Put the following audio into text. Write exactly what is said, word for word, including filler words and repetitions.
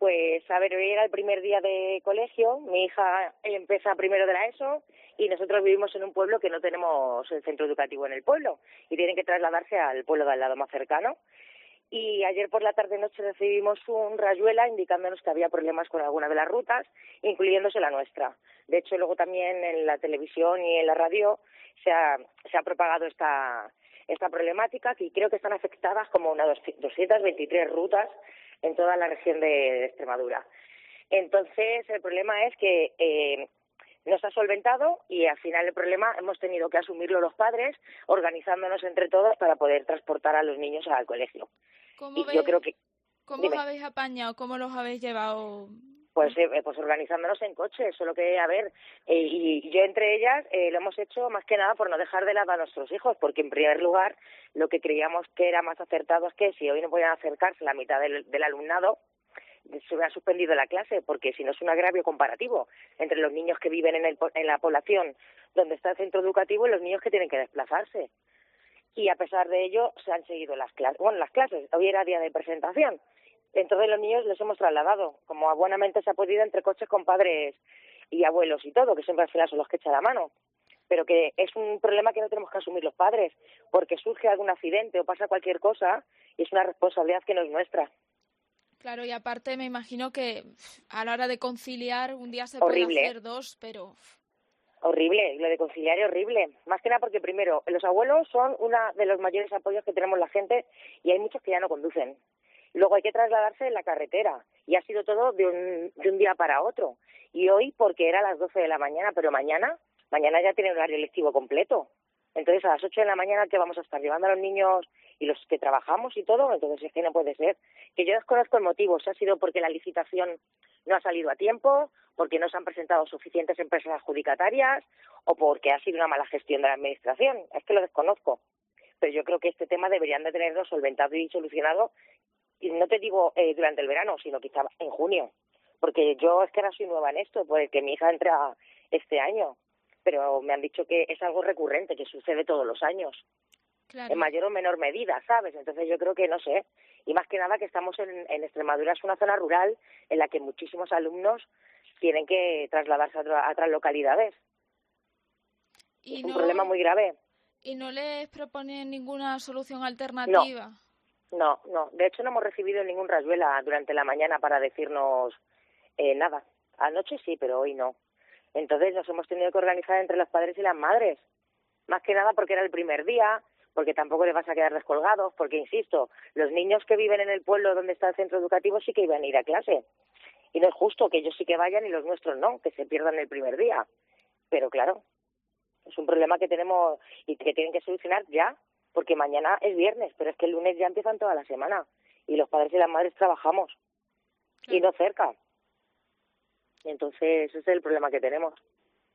Pues, a ver, hoy era el primer día de colegio, mi hija empieza primero de la ESO y nosotros vivimos en un pueblo que no tenemos el centro educativo en el pueblo y tienen que trasladarse al pueblo de al lado más cercano. Y ayer por la tarde-noche recibimos un rayuela indicándonos que había problemas con alguna de las rutas, incluyéndose la nuestra. De hecho, luego también en la televisión y en la radio se ha, se ha propagado esta, esta problemática, que creo que están afectadas como unas doscientas veintitrés rutas en toda la región de, de Extremadura. Entonces, el problema es que eh, no se ha solventado y al final el problema hemos tenido que asumirlo los padres, organizándonos entre todos para poder transportar a los niños al colegio. ¿Cómo, Y ves, yo creo que... ¿Cómo os Dime. habéis apañado? ¿Cómo los habéis llevado? Pues, eh, pues organizándonos en coche, solo que, a ver, eh, y yo entre ellas eh, lo hemos hecho más que nada por no dejar de lado a nuestros hijos, porque en primer lugar lo que creíamos que era más acertado es que si hoy no podían acercarse la mitad del, del alumnado, se hubiera suspendido la clase, porque si no es un agravio comparativo entre los niños que viven en, el, en la población donde está el centro educativo y los niños que tienen que desplazarse. Y a pesar de ello se han seguido las clases. Bueno, las clases, hoy era día de presentación. Entonces los niños los hemos trasladado, como buenamente se ha podido, entre coches con padres y abuelos y todo, que siempre al final son los que echan la mano. Pero que es un problema que no tenemos que asumir los padres, porque surge algún accidente o pasa cualquier cosa y es una responsabilidad que no es nuestra. Claro, y aparte me imagino que a la hora de conciliar un día se puede Horrible. hacer dos, pero... Horrible, lo de conciliar es horrible. Más que nada porque, primero, los abuelos son uno de los mayores apoyos que tenemos la gente y hay muchos que ya no conducen. Luego hay que trasladarse en la carretera y ha sido todo de un, de un día para otro. Y hoy porque era a las doce de la mañana, pero mañana, mañana ya tiene horario lectivo completo. Entonces a las ocho de la mañana que vamos a estar llevando a los niños y los que trabajamos y todo, entonces es que no puede ser. Que yo desconozco el motivo, si ha sido porque la licitación no ha salido a tiempo, porque no se han presentado suficientes empresas adjudicatarias o porque ha sido una mala gestión de la administración. Es que lo desconozco. Pero yo creo que este tema deberían de tenerlo solventado y solucionado. Y no te digo eh, durante el verano, sino quizá en junio, porque yo es que ahora soy nueva en esto, porque mi hija entra este año, pero me han dicho que es algo recurrente, que sucede todos los años, Claro. en mayor o menor medida, ¿sabes? Entonces yo creo que, no sé, y más que nada que estamos en, en Extremadura, es una zona rural en la que muchísimos alumnos tienen que trasladarse a, otra, a otras localidades. Y es un no, problema muy grave. ¿Y no les proponen ninguna solución No. alternativa? No, no. De hecho, no hemos recibido ningún rayuela durante la mañana para decirnos eh, nada. Anoche sí, pero hoy no. Entonces nos hemos tenido que organizar entre los padres y las madres. Más que nada porque era el primer día, porque tampoco les vas a quedar descolgados, porque, insisto, los niños que viven en el pueblo donde está el centro educativo sí que iban a ir a clase. Y no es justo que ellos sí que vayan y los nuestros no, que se pierdan el primer día. Pero claro, es un problema que tenemos y que tienen que solucionar ya. Porque mañana es viernes, pero es que el lunes ya empiezan toda la semana y los padres y las madres trabajamos, claro, y no cerca. Entonces ese es el problema que tenemos.